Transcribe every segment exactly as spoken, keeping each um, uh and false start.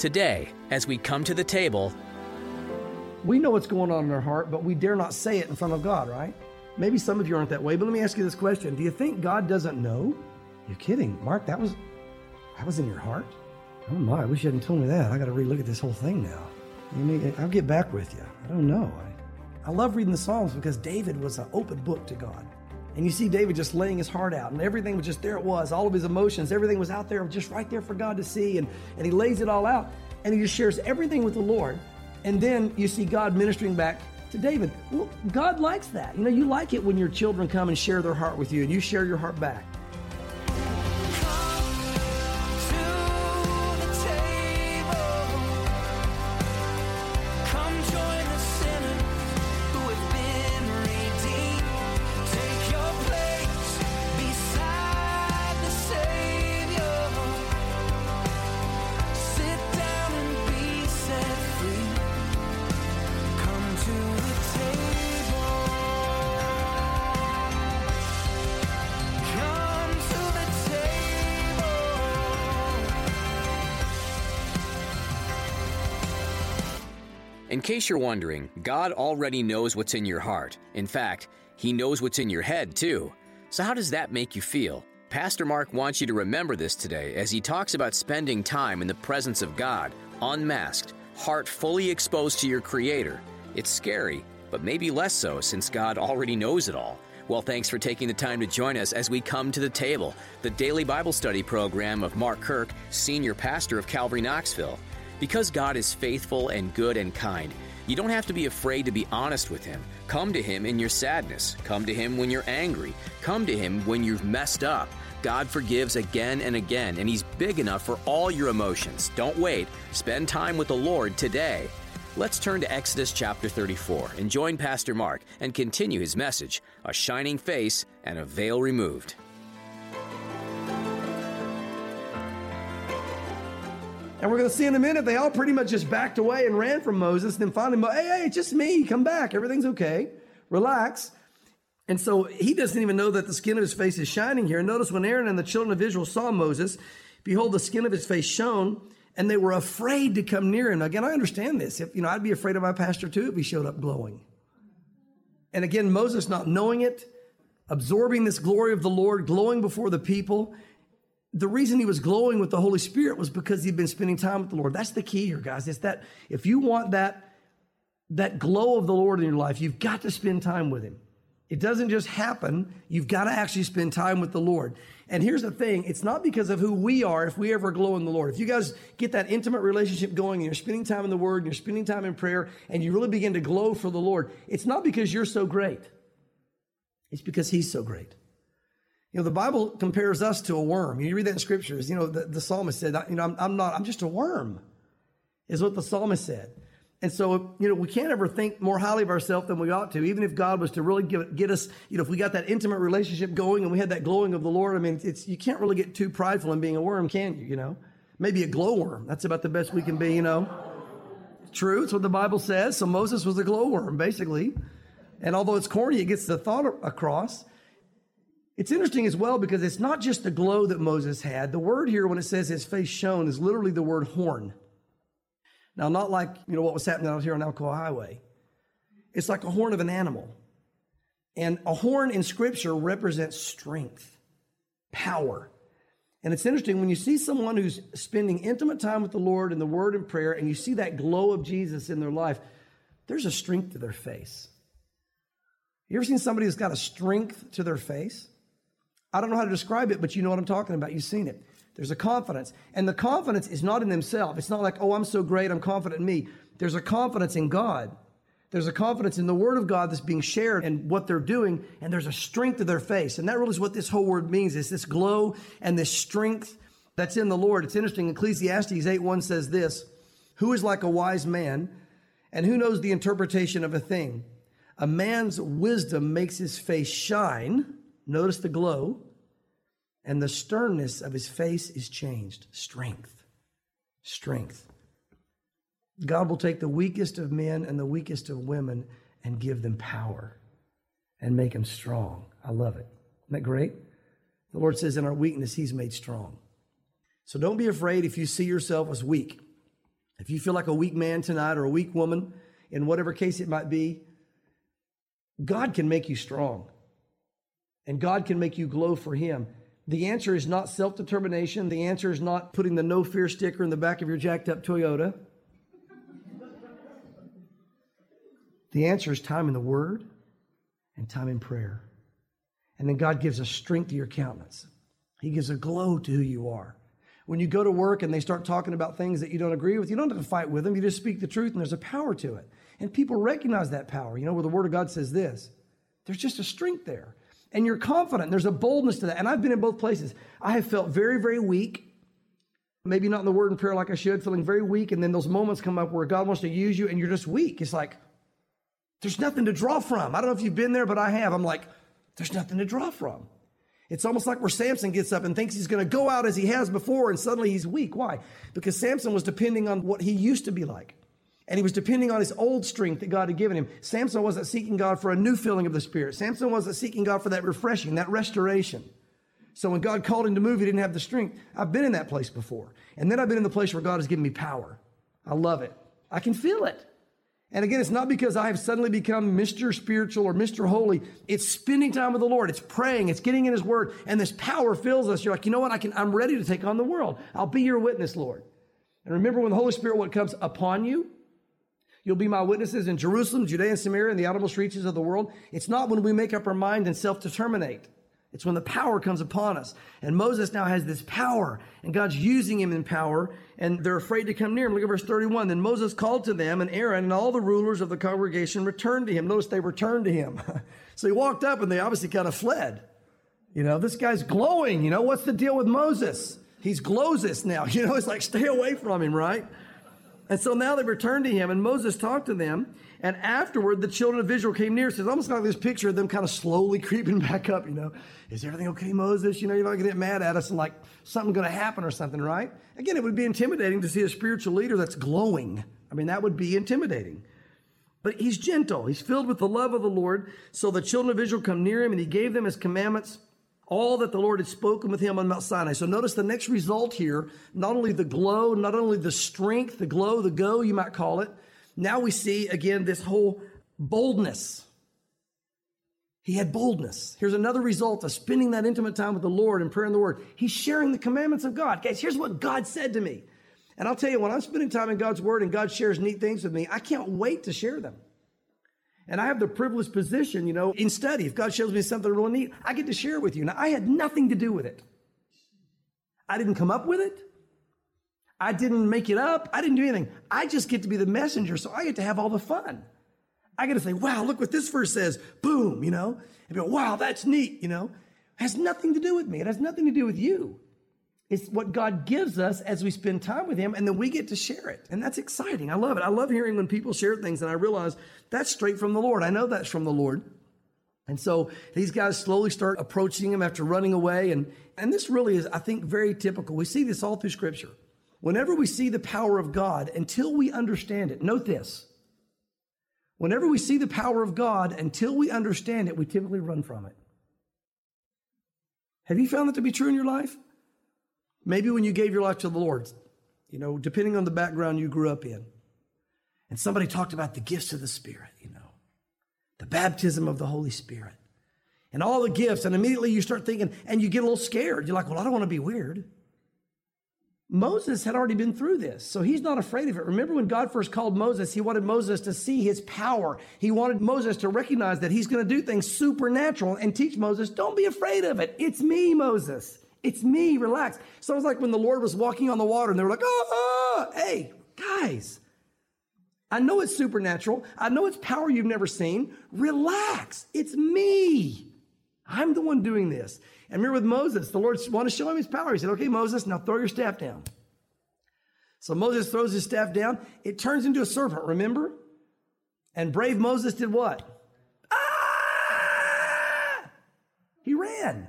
Today, as we come to the table, we know what's going on in our heart, but we dare not say it in front of God, right? Maybe some of you aren't that way, but let me ask you this question. Do you think God doesn't know? You're kidding. Mark, that was that was in your heart? Oh my, I wish you hadn't told me that. I got to relook at this whole thing now. You mean, I'll get back with you. I don't know. I, I love reading the Psalms because David was an open book to God. And you see David just laying his heart out, and everything was just there it was. All of his emotions, everything was out there, just right there for God to see. And, and he lays it all out, and he just shares everything with the Lord. And then you see God ministering back to David. Well, God likes that. You know, you like it when your children come and share their heart with you, and you share your heart back. In case you're wondering, God already knows what's in your heart. In fact, He knows what's in your head, too. So how does that make you feel? Pastor Mark wants you to remember this today as he talks about spending time in the presence of God, unmasked, heart fully exposed to your Creator. It's scary, but maybe less so since God already knows it all. Well, thanks for taking the time to join us as we come to the table, the daily Bible study program of Mark Kirk, Senior Pastor of Calvary Knoxville. Because God is faithful and good and kind, you don't have to be afraid to be honest with Him. Come to Him in your sadness. Come to Him when you're angry. Come to Him when you've messed up. God forgives again and again, and He's big enough for all your emotions. Don't wait. Spend time with the Lord today. Let's turn to Exodus chapter thirty-four and join Pastor Mark and continue his message, A Shining Face and a Veil Removed. And we're going to see in a minute, they all pretty much just backed away and ran from Moses. And then finally, hey, hey, it's just me. Come back. Everything's okay. Relax. And so he doesn't even know that the skin of his face is shining here. Notice when Aaron and the children of Israel saw Moses, behold, the skin of his face shone, and they were afraid to come near him. Now, again, I understand this. If, you know, I'd be afraid of my pastor too if he showed up glowing. And again, Moses not knowing it, absorbing this glory of the Lord, glowing before the people. The reason he was glowing with the Holy Spirit was because he'd been spending time with the Lord. That's the key here, guys. It's that if you want that, that glow of the Lord in your life, you've got to spend time with Him. It doesn't just happen. You've got to actually spend time with the Lord. And here's the thing. It's not because of who we are if we ever glow in the Lord. If you guys get that intimate relationship going and you're spending time in the Word and you're spending time in prayer and you really begin to glow for the Lord, it's not because you're so great. It's because He's so great. You know, the Bible compares us to a worm. You read that in scriptures. You know, the, the psalmist said, you know, I'm, I'm not, I'm just a worm, is what the psalmist said. And so, you know, we can't ever think more highly of ourselves than we ought to, even if God was to really give, get us, you know, if we got that intimate relationship going and we had that glowing of the Lord. I mean, it's, you can't really get too prideful in being a worm, can you? You know, maybe a glowworm. That's about the best we can be, you know. True. It's what the Bible says. So Moses was a glowworm, basically. And although it's corny, it gets the thought across. It's interesting as well because it's not just the glow that Moses had. The word here, when it says his face shone, is literally the word horn. Now, not like, you know, what was happening out here on Alcoa Highway. It's like a horn of an animal. And a horn in Scripture represents strength, power. And it's interesting when you see someone who's spending intimate time with the Lord in the Word and prayer, and you see that glow of Jesus in their life, there's a strength to their face. You ever seen somebody who's got a strength to their face? I don't know how to describe it, but you know what I'm talking about. You've seen it. There's a confidence. And the confidence is not in themselves. It's not like, oh, I'm so great, I'm confident in me. There's a confidence in God. There's a confidence in the Word of God that's being shared and what they're doing, and there's a strength to their face. And that really is what this whole word means, is this glow and this strength that's in the Lord. It's interesting. Ecclesiastes eight one says this, who is like a wise man, and who knows the interpretation of a thing? A man's wisdom makes his face shine. Notice the glow. And the sternness of his face is changed. Strength. Strength. God will take the weakest of men and the weakest of women and give them power and make them strong. I love it. Isn't that great? The Lord says in our weakness, He's made strong. So don't be afraid if you see yourself as weak. If you feel like a weak man tonight or a weak woman, in whatever case it might be, God can make you strong. And God can make you glow for Him. The answer is not self-determination. The answer is not putting the no fear sticker in the back of your jacked up Toyota. The answer is time in the Word and time in prayer. And then God gives a strength to your countenance. He gives a glow to who you are. When you go to work and they start talking about things that you don't agree with, you don't have to fight with them. You just speak the truth, and there's a power to it. And people recognize that power. You know, where the Word of God says this, there's just a strength there. And you're confident. There's a boldness to that. And I've been in both places. I have felt very, very weak. Maybe not in the Word and prayer like I should, feeling very weak. And then those moments come up where God wants to use you and you're just weak. It's like, there's nothing to draw from. I don't know if you've been there, but I have. I'm like, there's nothing to draw from. It's almost like where Samson gets up and thinks he's going to go out as he has before, and suddenly he's weak. Why? Because Samson was depending on what he used to be like. And he was depending on his old strength that God had given him. Samson wasn't seeking God for a new filling of the Spirit. Samson wasn't seeking God for that refreshing, that restoration. So when God called him to move, he didn't have the strength. I've been in that place before. And then I've been in the place where God has given me power. I love it. I can feel it. And again, it's not because I have suddenly become Mister Spiritual or Mister Holy. It's spending time with the Lord. It's praying. It's getting in His Word. And this power fills us. You're like, you know what? I can, I'm ready to take on the world. I'll be your witness, Lord. And remember, when the Holy Spirit, what comes upon you, you'll be my witnesses in Jerusalem, Judea, and Samaria, and the outermost reaches of the world. It's not when we make up our mind and self-determinate. It's when the power comes upon us. And Moses now has this power, and God's using him in power, and they're afraid to come near him. Look at verse thirty-one. Then Moses called to them, and Aaron and all the rulers of the congregation returned to him. Notice they returned to him. So he walked up, and they obviously kind of fled. You know, this guy's glowing. You know, what's the deal with Moses? He's glowsus now. You know, it's like, stay away from him, right? And so now they returned to him, and Moses talked to them. And afterward, the children of Israel came near. So it's almost like this picture of them kind of slowly creeping back up, you know. Is everything okay, Moses? You know, you're not going to get mad at us and like something going to happen or something, right? Again, it would be intimidating to see a spiritual leader that's glowing. I mean, that would be intimidating. But he's gentle. He's filled with the love of the Lord. So the children of Israel come near him, and he gave them his commandments, all that the Lord had spoken with him on Mount Sinai. So notice the next result here, not only the glow, not only the strength, the glow, the go, you might call it. Now we see, again, this whole boldness. He had boldness. Here's another result of spending that intimate time with the Lord and prayer in the Word. He's sharing the commandments of God. Guys, here's what God said to me. And I'll tell you, when I'm spending time in God's Word and God shares neat things with me, I can't wait to share them. And I have the privileged position, you know, in study. If God shows me something really neat, I get to share it with you. Now, I had nothing to do with it. I didn't come up with it. I didn't make it up. I didn't do anything. I just get to be the messenger, so I get to have all the fun. I get to say, wow, look what this verse says. Boom, you know. And go, wow, that's neat, you know. It has nothing to do with me. It has nothing to do with you. It's what God gives us as we spend time with him, and then we get to share it. And that's exciting. I love it. I love hearing when people share things, and I realize that's straight from the Lord. I know that's from the Lord. And so these guys slowly start approaching him after running away. And, and this really is, I think, very typical. We see this all through Scripture. Whenever we see the power of God, until we understand it, note this. Whenever we see the power of God, until we understand it, we typically run from it. Have you found that to be true in your life? Maybe when you gave your life to the Lord, you know, depending on the background you grew up in. And somebody talked about the gifts of the Spirit, you know, the baptism of the Holy Spirit, and all the gifts. And immediately you start thinking, and you get a little scared. You're like, well, I don't want to be weird. Moses had already been through this, so he's not afraid of it. Remember when God first called Moses, he wanted Moses to see his power. He wanted Moses to recognize that he's going to do things supernatural and teach Moses, don't be afraid of it. It's me, Moses. It's me. Relax. So it was like when the Lord was walking on the water and they were like, oh, oh, hey, guys, I know it's supernatural. I know it's power you've never seen. Relax. It's me. I'm the one doing this. And remember with Moses, the Lord wanted to show him his power. He said, okay, Moses, now throw your staff down. So Moses throws his staff down. It turns into a serpent, remember? And brave Moses did what? Ah! He ran.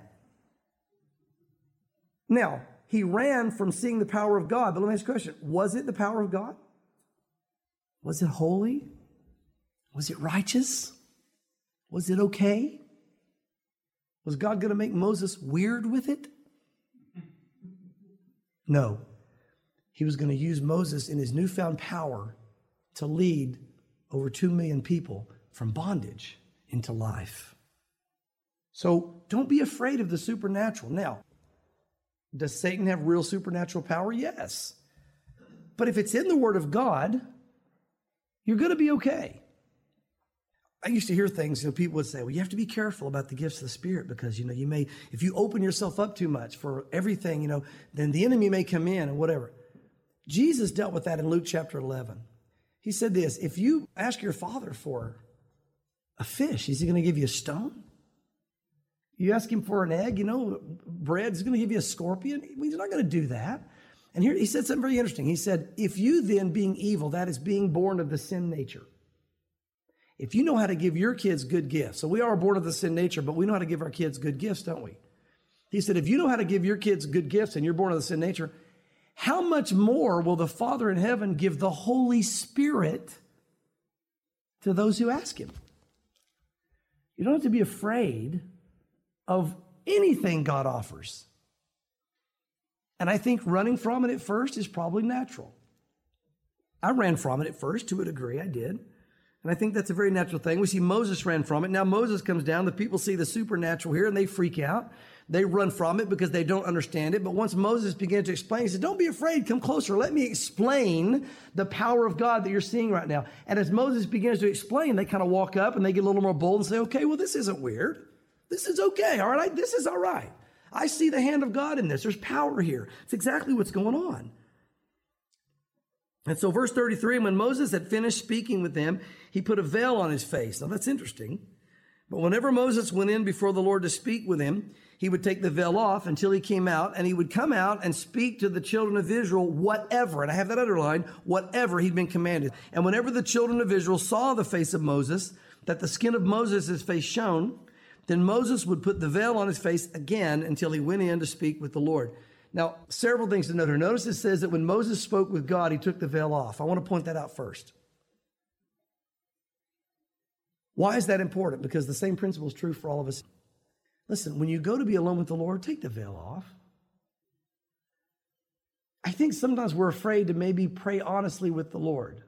Now, he ran from seeing the power of God. But let me ask you a question. Was it the power of God? Was it holy? Was it righteous? Was it okay? Was God going to make Moses weird with it? No. he was going to use Moses in his newfound power to lead over two million people from bondage into life. So don't be afraid of the supernatural. Now, does Satan have real supernatural power? Yes. But if it's in the Word of God, you're going to be okay. I used to hear things, you know, people would say, well, you have to be careful about the gifts of the Spirit because, you know, you may, if you open yourself up too much for everything, you know, then the enemy may come in and whatever. Jesus dealt with that in Luke chapter eleven. He said this, if you ask your father for a fish, is he going to give you a stone? You ask him for an egg, you know, bread, he's going to give you a scorpion. He's not going to do that. And here he said something very interesting. He said, if you then being evil, that is being born of the sin nature. If you know how to give your kids good gifts, so we are born of the sin nature, but we know how to give our kids good gifts, don't we? He said, if you know how to give your kids good gifts and you're born of the sin nature, how much more will the Father in heaven give the Holy Spirit to those who ask him? You don't have to be afraid of anything God offers. And I think running from it at first is probably natural. I ran from it at first to a degree, I did. And I think that's a very natural thing. We see Moses ran from it. Now Moses comes down, the people see the supernatural here and they freak out. They run from it because they don't understand it. But once Moses began to explain, he said, don't be afraid, come closer. Let me explain the power of God that you're seeing right now. And as Moses begins to explain, they kind of walk up and they get a little more bold and say, okay, well, this isn't weird. This is okay, all right? This is all right. I see the hand of God in this. There's power here. It's exactly what's going on. And so verse thirty-three, when Moses had finished speaking with them, he put a veil on his face. Now that's interesting. But whenever Moses went in before the Lord to speak with him, he would take the veil off until he came out, and he would come out and speak to the children of Israel whatever, and I have that underlined, whatever he'd been commanded. And whenever the children of Israel saw the face of Moses, that the skin of Moses' face shone, then Moses would put the veil on his face again until he went in to speak with the Lord. Now, several things to note here. Notice it says that when Moses spoke with God, he took the veil off. I want to point that out first. Why is that important? Because the same principle is true for all of us. Listen, when you go to be alone with the Lord, take the veil off. I think sometimes we're afraid to maybe pray honestly with the Lord.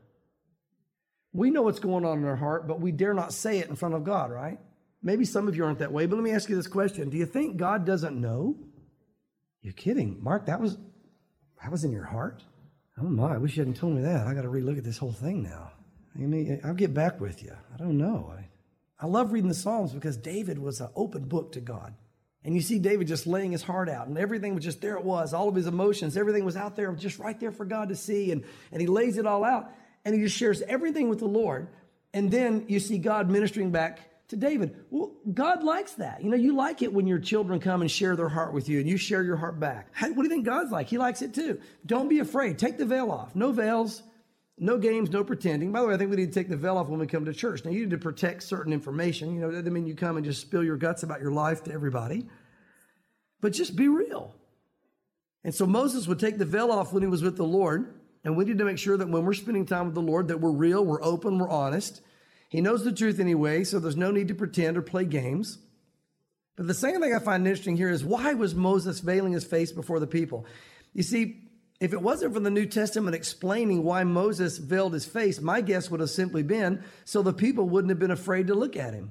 We know what's going on in our heart, but we dare not say it in front of God, right? Maybe some of you aren't that way, but let me ask you this question. Do you think God doesn't know? You're kidding. Mark, that was that was in your heart? Oh my, I wish you hadn't told me that. I got to relook at this whole thing now. I mean, I'll get back with you. I don't know. I, I love reading the Psalms because David was an open book to God. And you see David just laying his heart out, and everything was just, there it was, all of his emotions, everything was out there, just right there for God to see, and, and he lays it all out, and he just shares everything with the Lord, and then you see God ministering back to David. Well, God likes that. You know, you like it when your children come and share their heart with you, and you share your heart back. How, what do you think God's like? He likes it too. Don't be afraid. Take the veil off. No veils, no games, no pretending. By the way, I think we need to take the veil off when we come to church. Now, you need to protect certain information. You know, that doesn't mean you come and just spill your guts about your life to everybody. But just be real. And so Moses would take the veil off when he was with the Lord. And we need to make sure that when we're spending time with the Lord, that we're real, we're open, we're honest. He knows the truth anyway, so there's no need to pretend or play games. But the second thing I find interesting here is, why was Moses veiling his face before the people? You see, if it wasn't for the New Testament explaining why Moses veiled his face, my guess would have simply been so the people wouldn't have been afraid to look at him.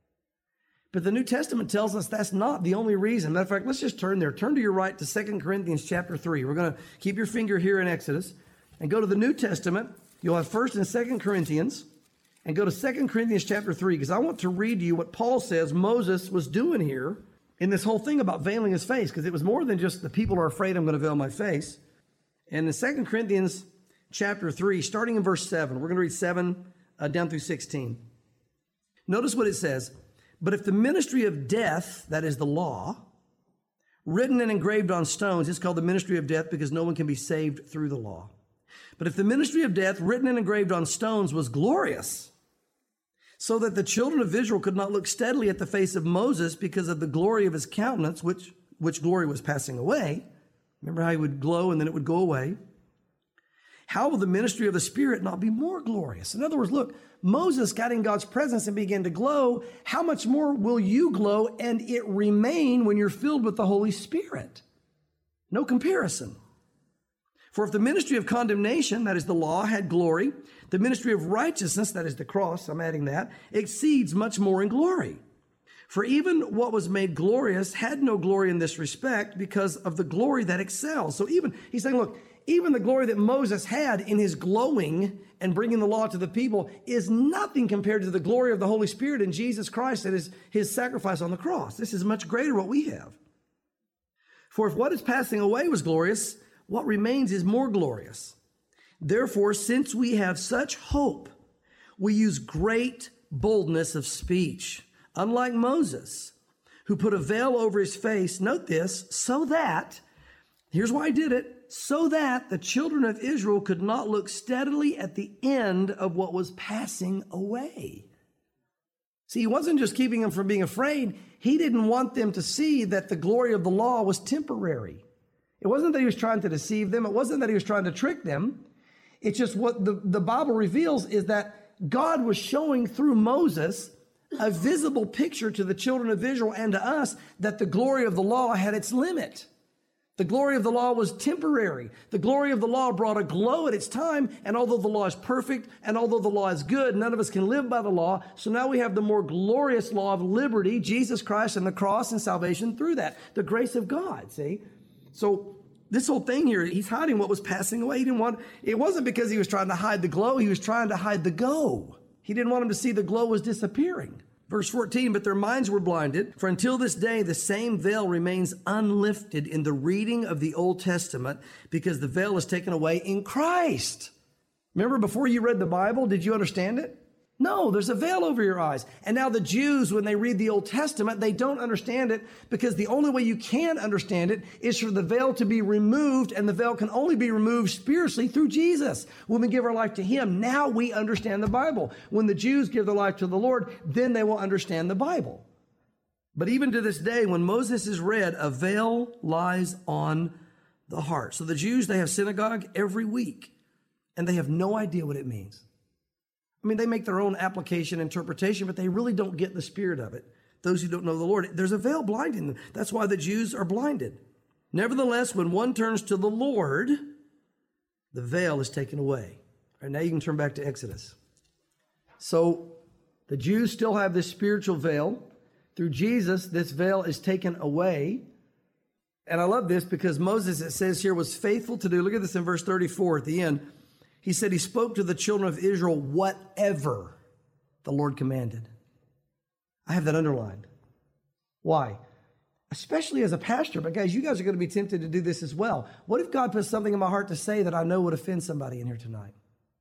But the New Testament tells us that's not the only reason. Matter of fact, let's just turn there. Turn to your right to Second Corinthians chapter three. We're going to keep your finger here in Exodus and go to the New Testament. You'll have First and Second Corinthians. And go to Second Corinthians chapter three, because I want to read to you what Paul says Moses was doing here in this whole thing about veiling his face, because it was more than just the people are afraid I'm going to veil my face. And in Second Corinthians chapter three, starting in verse seven, we're going to read seven uh, down through sixteen. Notice what it says. But if the ministry of death, that is the law, written and engraved on stones, it's called the ministry of death because no one can be saved through the law. But if the ministry of death, written and engraved on stones, was glorious, so that the children of Israel could not look steadily at the face of Moses because of the glory of his countenance, which, which glory was passing away. Remember how he would glow and then it would go away? How will the ministry of the Spirit not be more glorious? In other words, look, Moses got in God's presence and began to glow. How much more will you glow and it remain when you're filled with the Holy Spirit? No comparison. For if the ministry of condemnation, that is the law, had glory, the ministry of righteousness, that is the cross, I'm adding that, exceeds much more in glory. For even what was made glorious had no glory in this respect because of the glory that excels. So even, he's saying, look, even the glory that Moses had in his glowing and bringing the law to the people is nothing compared to the glory of the Holy Spirit in Jesus Christ and his, his sacrifice on the cross. This is much greater what we have. For if what is passing away was glorious, what remains is more glorious. Therefore, since we have such hope, we use great boldness of speech, unlike Moses, who put a veil over his face, note this, so that, here's why he did it, so that the children of Israel could not look steadily at the end of what was passing away. See, he wasn't just keeping them from being afraid. He didn't want them to see that the glory of the law was temporary. It wasn't that he was trying to deceive them. It wasn't that he was trying to trick them. It's just what the, the Bible reveals is that God was showing through Moses a visible picture to the children of Israel and to us that the glory of the law had its limit. The glory of the law was temporary. The glory of the law brought a glow at its time, and although the law is perfect, and although the law is good, none of us can live by the law. So now we have the more glorious law of liberty, Jesus Christ and the cross and salvation through that. The grace of God, see? So this whole thing here, he's hiding what was passing away. He didn't want, it wasn't because he was trying to hide the glow. He was trying to hide the go. He didn't want him to see the glow was disappearing. Verse fourteen, but their minds were blinded, for until this day the same veil remains unlifted in the reading of the Old Testament because the veil is taken away in Christ. Remember before you read the Bible, did you understand it? No, there's a veil over your eyes. And now the Jews, when they read the Old Testament, they don't understand it because the only way you can understand it is for the veil to be removed, and the veil can only be removed spiritually through Jesus. When we give our life to him, now we understand the Bible. When the Jews give their life to the Lord, then they will understand the Bible. But even to this day, when Moses is read, a veil lies on the heart. So the Jews, they have synagogue every week, and they have no idea what it means. I mean, they make their own application, interpretation, but they really don't get the spirit of it. Those who don't know the Lord, there's a veil blinding them. That's why the Jews are blinded. Nevertheless, when one turns to the Lord, the veil is taken away. All right, now you can turn back to Exodus. So the Jews still have this spiritual veil. Through Jesus, this veil is taken away. And I love this because Moses, it says here, was faithful to do. Look at this in verse thirty-four at the end. He said he spoke to the children of Israel whatever the Lord commanded. I have that underlined. Why? Especially as a pastor, but guys, you guys are going to be tempted to do this as well. What if God puts something in my heart to say that I know would offend somebody in here tonight?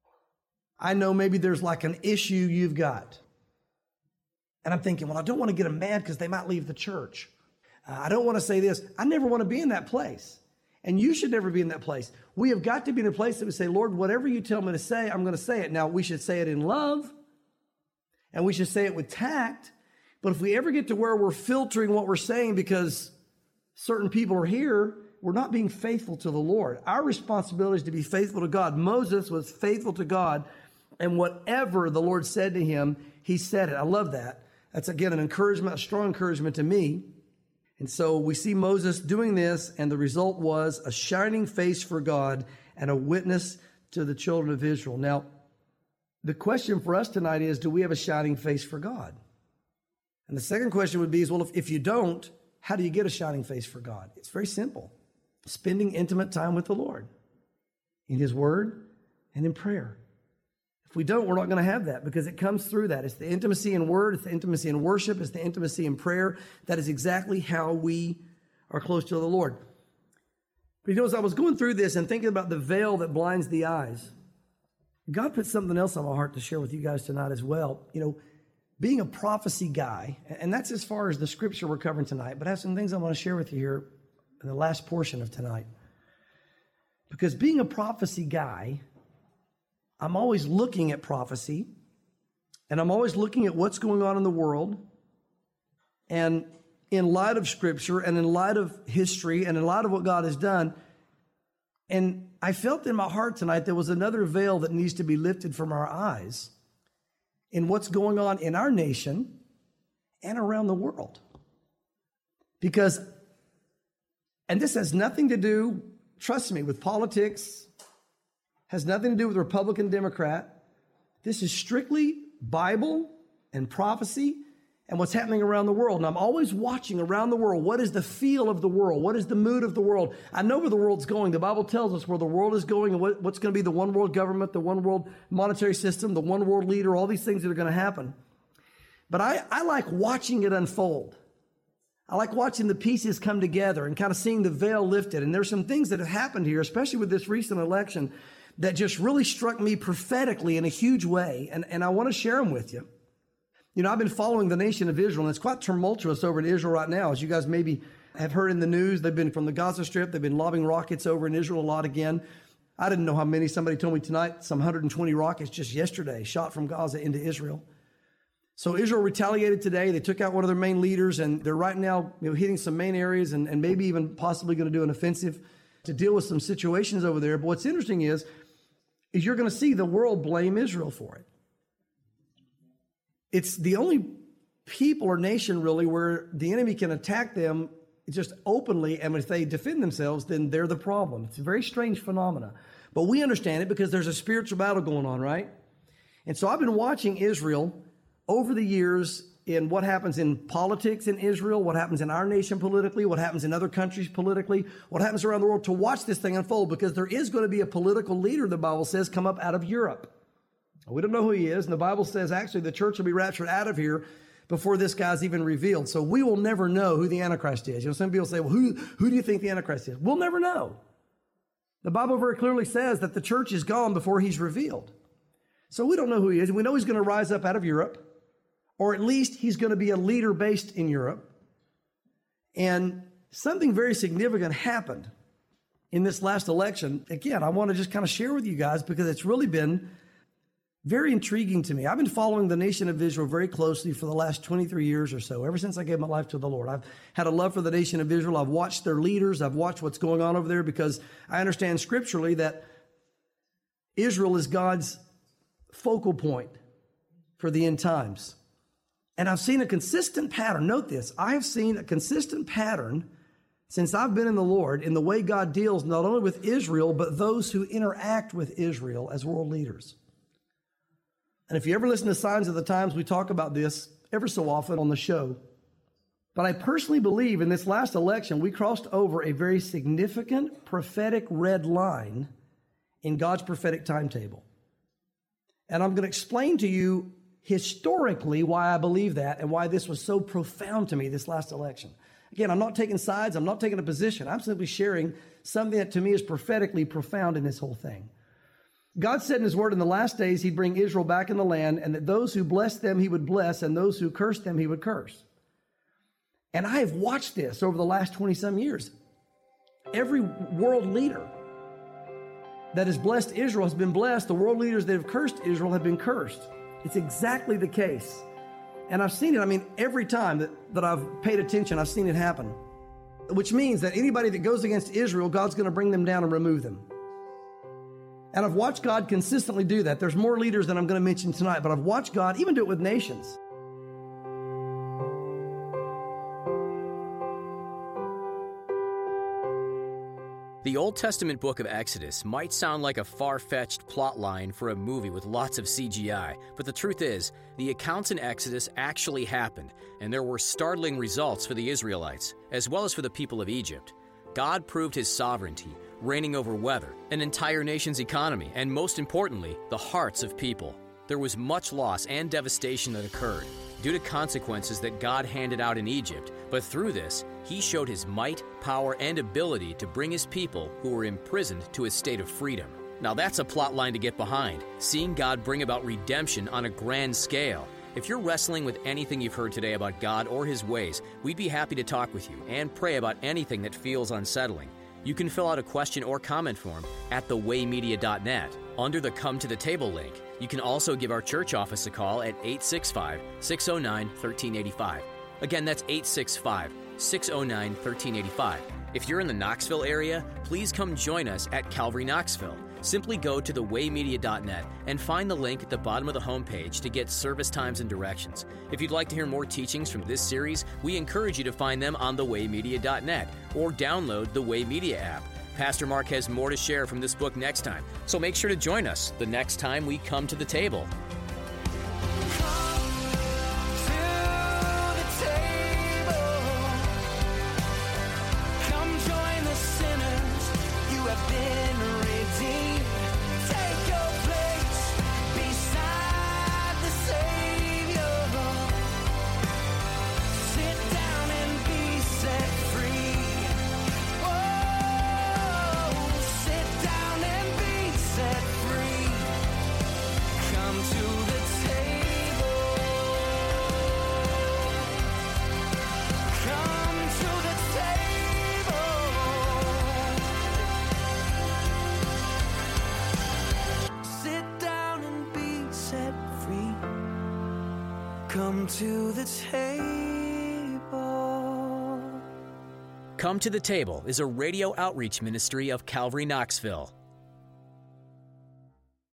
I know maybe there's like an issue you've got. And I'm thinking, well, I don't want to get them mad because they might leave the church. Uh, I don't want to say this. I never want to be in that place. And you should never be in that place. We have got to be in a place that we say, Lord, whatever you tell me to say, I'm going to say it. Now, we should say it in love, and we should say it with tact. But if we ever get to where we're filtering what we're saying because certain people are here, we're not being faithful to the Lord. Our responsibility is to be faithful to God. Moses was faithful to God, and whatever the Lord said to him, he said it. I love that. That's, again, an encouragement, a strong encouragement to me. And so we see Moses doing this, and the result was a shining face for God and a witness to the children of Israel. Now, the question for us tonight is, do we have a shining face for God? And the second question would be, is, well, if, if you don't, how do you get a shining face for God? It's very simple. Spending intimate time with the Lord in his word and in prayer. If we don't, we're not going to have that because it comes through that. It's the intimacy in word, it's the intimacy in worship, it's the intimacy in prayer. That is exactly how we are close to the Lord. But you know, as I was going through this and thinking about the veil that blinds the eyes, God put something else on my heart to share with you guys tonight as well. You know, being a prophecy guy, and that's as far as the scripture we're covering tonight, but I have some things I want to share with you here in the last portion of tonight. Because being a prophecy guy, I'm always looking at prophecy, and I'm always looking at what's going on in the world. And in light of Scripture and in light of history and in light of what God has done, and I felt in my heart tonight there was another veil that needs to be lifted from our eyes in what's going on in our nation and around the world. Because, and this has nothing to do, trust me, with politics, Has nothing to do with Republican, Democrat. This is strictly Bible and prophecy and what's happening around the world. And I'm always watching around the world. What is the feel of the world? What is the mood of the world? I know where the world's going. The Bible tells us where the world is going and what, what's going to be the one world government, the one world monetary system, the one world leader, all these things that are going to happen. But I, I like watching it unfold. I like watching the pieces come together and kind of seeing the veil lifted. And there's some things that have happened here, especially with this recent election, that just really struck me prophetically in a huge way. And, and I want to share them with you. You know, I've been following the nation of Israel, and it's quite tumultuous over in Israel right now. As you guys maybe have heard in the news, they've been from the Gaza Strip. They've been lobbing rockets over in Israel a lot again. I didn't know how many. Somebody told me tonight, some one hundred twenty rockets just yesterday shot from Gaza into Israel. So Israel retaliated today. They took out one of their main leaders, and they're right now, you know, hitting some main areas and, and maybe even possibly going to do an offensive to deal with some situations over there. But what's interesting is, is you're going to see the world blame Israel for it. It's the only people or nation really where the enemy can attack them just openly, and if they defend themselves, then they're the problem. It's a very strange phenomena. But we understand it because there's a spiritual battle going on, right? And so I've been watching Israel over the years in what happens in politics in Israel, what happens in our nation politically, what happens in other countries politically, what happens around the world, to watch this thing unfold, because there is going to be a political leader, the Bible says, come up out of Europe. We don't know who he is, and the Bible says actually the church will be raptured out of here before this guy's even revealed. So we will never know who the Antichrist is. You know, some people say, well, who, who do you think the Antichrist is? We'll never know. The Bible very clearly says that the church is gone before he's revealed. So we don't know who he is. We know he's going to rise up out of Europe, or at least he's going to be a leader based in Europe. And something very significant happened in this last election. Again, I want to just kind of share with you guys because it's really been very intriguing to me. I've been following the nation of Israel very closely for the last twenty-three years or so, ever since I gave my life to the Lord. I've had a love for the nation of Israel. I've watched their leaders. I've watched what's going on over there because I understand scripturally that Israel is God's focal point for the end times. And I've seen a consistent pattern. Note this. I have seen a consistent pattern since I've been in the Lord in the way God deals not only with Israel, but those who interact with Israel as world leaders. And if you ever listen to Signs of the Times, we talk about this ever so often on the show. But I personally believe in this last election, we crossed over a very significant prophetic red line in God's prophetic timetable. And I'm going to explain to you historically why I believe that and why this was so profound to me this last election. Again, I'm not taking sides. I'm not taking a position. I'm simply sharing something that to me is prophetically profound in this whole thing. God said in his word in the last days he'd bring Israel back in the land, and that those who blessed them he would bless, and those who cursed them he would curse. And I have watched this over the last twenty-some years. Every world leader that has blessed Israel has been blessed. The world leaders that have cursed Israel have been cursed. It's exactly the case. And I've seen it, I mean, every time that, that I've paid attention, I've seen it happen. Which means that anybody that goes against Israel, God's going to bring them down and remove them. And I've watched God consistently do that. There's more leaders than I'm going to mention tonight, but I've watched God even do it with nations. The Old Testament book of Exodus might sound like a far-fetched plot line for a movie with lots of C G I, but the truth is, the accounts in Exodus actually happened, and there were startling results for the Israelites, as well as for the people of Egypt. God proved his sovereignty, reigning over weather, an entire nation's economy, and most importantly, the hearts of people. There was much loss and devastation that occurred due to consequences that God handed out in Egypt, but through this, he showed his might, power, and ability to bring his people who were imprisoned to a state of freedom. Now that's a plot line to get behind, seeing God bring about redemption on a grand scale. If you're wrestling with anything you've heard today about God or his ways, we'd be happy to talk with you and pray about anything that feels unsettling. You can fill out a question or comment form at the way media dot net under the Come to the Table link. You can also give our church office a call at eight six five, six oh nine, one three eight five. Again, that's eight six five, six oh nine, one three eight five. If you're in the Knoxville area, please come join us at Calvary Knoxville. Simply go to the way media dot net and find the link at the bottom of the homepage to get service times and directions. If you'd like to hear more teachings from this series, we encourage you to find them on the way media dot net or download the Way Media app. Pastor Mark has more to share from this book next time, so make sure to join us the next time we come to the table. Come to the table. Come to the Table is a radio outreach ministry of Calvary Knoxville.